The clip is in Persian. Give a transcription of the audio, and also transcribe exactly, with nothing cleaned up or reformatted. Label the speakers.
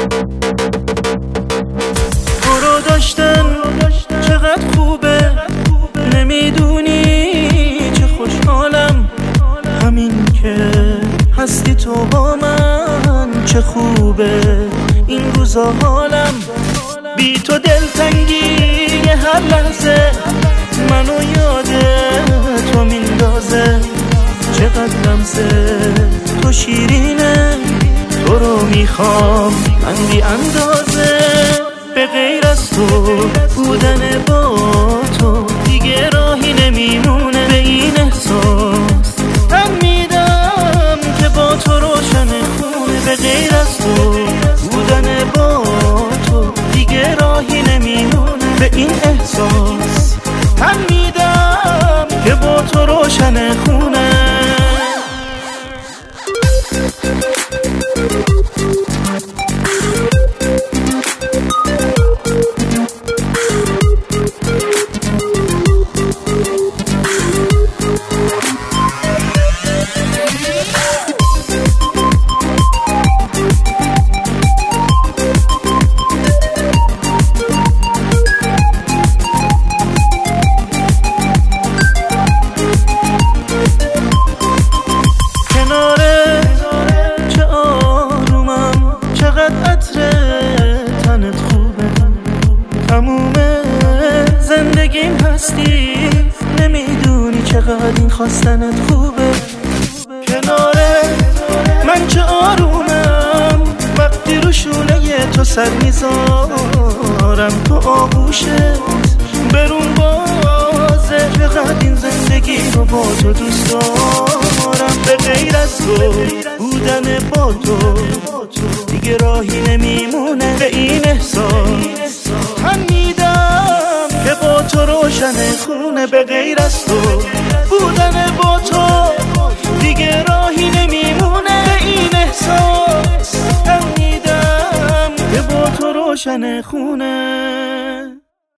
Speaker 1: تو رو داشتن چقدر خوبه، نمیدونی چه خوشحالم. همین که هستی تو با من چه خوبه، این روزا حالم. بی تو دلتنگی هر لحظه منو یاده تو میندازه. چقدر لمسه تو شیرینه، تو رو میخوام من بی اندازه. به غیر از تو بودن با تو دیگه راهی نمیمونه. به این احساس تن میدم که با تو روشن خونه. به غیر از تو بودن با تو دیگه راهی نمیمونه. به این احساس تن میدم که با تو روشن خونه. تموم زندگیم هستی، نمیدونی چقدر این خواستنت خوبه. کناره من چه آرومم وقتی رو شونه تو سر میذارم. تو آغوشت برون بازه، چقدر این زندگی رو با تو دوست دارم. به غیر از تو بودن با تو دیگه راهی نمیمونه. به این احساس تن میدم که با تو روشن خونه. به غیر از تو بودن با تو دیگه راهی نمیمونه. به این احساس تن میدم که با تو روشن خونه.